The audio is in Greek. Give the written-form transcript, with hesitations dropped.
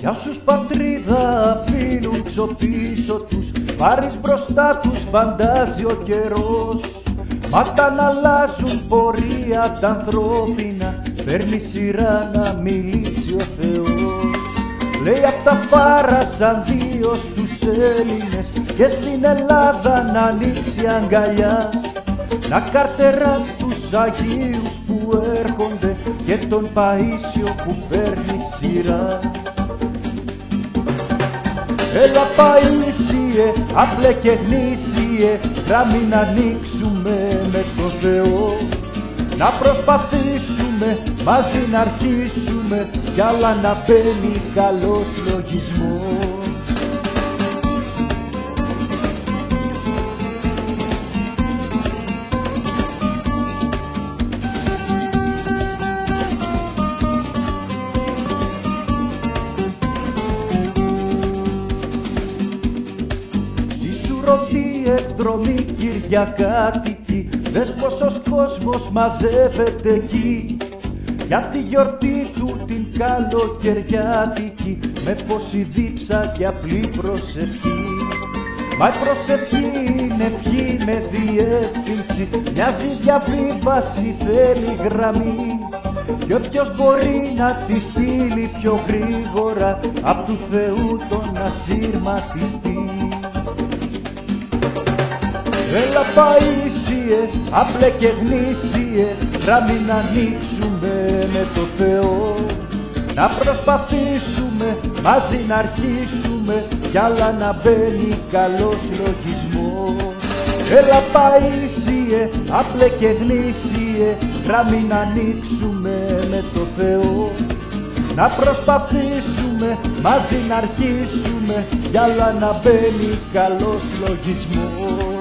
Για όσους πατρίδα αφήνουν ξοπίσω τους, βάρης μπροστά τους φαντάζει ο καιρός. Μα όταν αλλάζουν πορεία τα ανθρώπινα, παίρνει σειρά να μιλήσει ο Θεός. Λέει απ' τα φάρα σαν δύο στους Έλληνες και στην Ελλάδα να ανοίξει αγκαλιά, να καρτερά τους Αγίους που έρχονται και τον Παΐσιο που παίρνει σειρά. Έλα Παΐσιε, άπλε και γνήσιε, να μην ανοίξουμε με τον Θεό. Να προσπαθήσουμε μαζί να αρχίσουμε κι άλλα να μπαίνει καλός λογισμός. Ρωτή εκδρομή Κυριακάτικη, δες πόσος κόσμος μαζεύεται εκεί για τη γιορτή του την καλοκαιριάτικη, με πόση δίψα και απλή προσευχή. Μα η προσευχή είναι ευχή με διεύθυνση, μοιάζει διαβίβαση, θέλει γραμμή, κι όποιος μπορεί να τη στείλει πιο γρήγορα απ' του Θεού τον ασύρματιστή. Έλα Παΐσιε, άπλε και γνήσιε, να μην ανοίξουμε με το Θεό. Να προσπαθήσουμε μαζί να αρχίσουμε κι άλλα να μπαίνει καλός λογισμός. Έλα Παΐσιε, άπλε και γνήσιε, να μην ανοίξουμε με το Θεό. Να προσπαθήσουμε μαζί να αρχίσουμε κι άλλα να μπαίνει καλός λογισμός.